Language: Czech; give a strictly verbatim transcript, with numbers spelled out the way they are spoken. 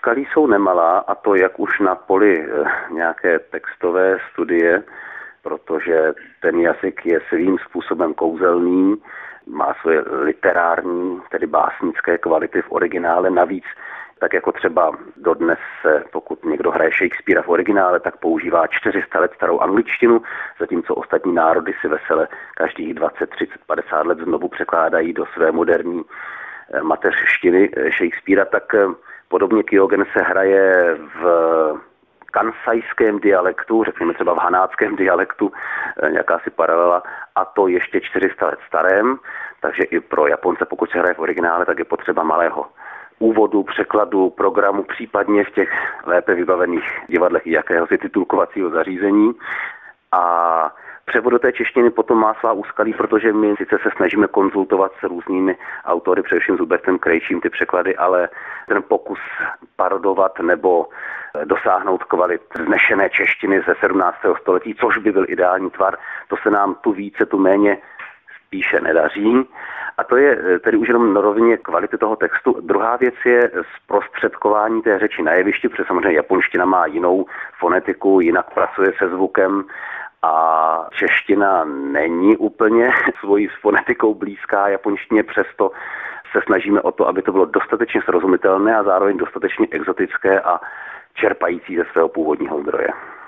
úskalí jsou nemalá, a to jak už na poli nějaké textové studie, protože ten jazyk je svým způsobem kouzelný, má svoje literární, tedy básnické kvality v originále. Navíc, tak jako třeba dodnes se, pokud někdo hraje Shakespearea v originále, tak používá čtyři sta let starou angličtinu, zatímco ostatní národy si vesele každých dvacet, třicet, padesát let znovu překládají do své moderní mateřštiny Shakespearea, tak podobně Kyogen se hraje v kansajském dialektu, řekněme třeba v hanáckém dialektu, nějaká si paralela, a to ještě čtyři sta let starém, takže i pro Japonce, pokud se hraje v originále, tak je potřeba malého úvodu, překladu, programu, případně v těch lépe vybavených divadlech jakéhosi titulkovacího zařízení. A převod do té češtiny potom má svá úskalí, protože my sice se snažíme konzultovat s různými autory, především s Hubertem Krejčím ty překlady, ale ten pokus parodovat nebo dosáhnout kvalit vznešené češtiny ze sedmnáctého století, což by byl ideální tvar, to se nám tu více, tu méně spíše nedaří. A to je tedy už jenom na rovině kvality toho textu. Druhá věc je zprostředkování té řeči na jevišti, protože samozřejmě japonština má jinou fonetiku, jinak pracuje se zvukem a čeština není úplně svojí fonetikou blízká japonštině, přesto se snažíme o to, aby to bylo dostatečně srozumitelné a zároveň dostatečně exotické a čerpající ze svého původního zdroje.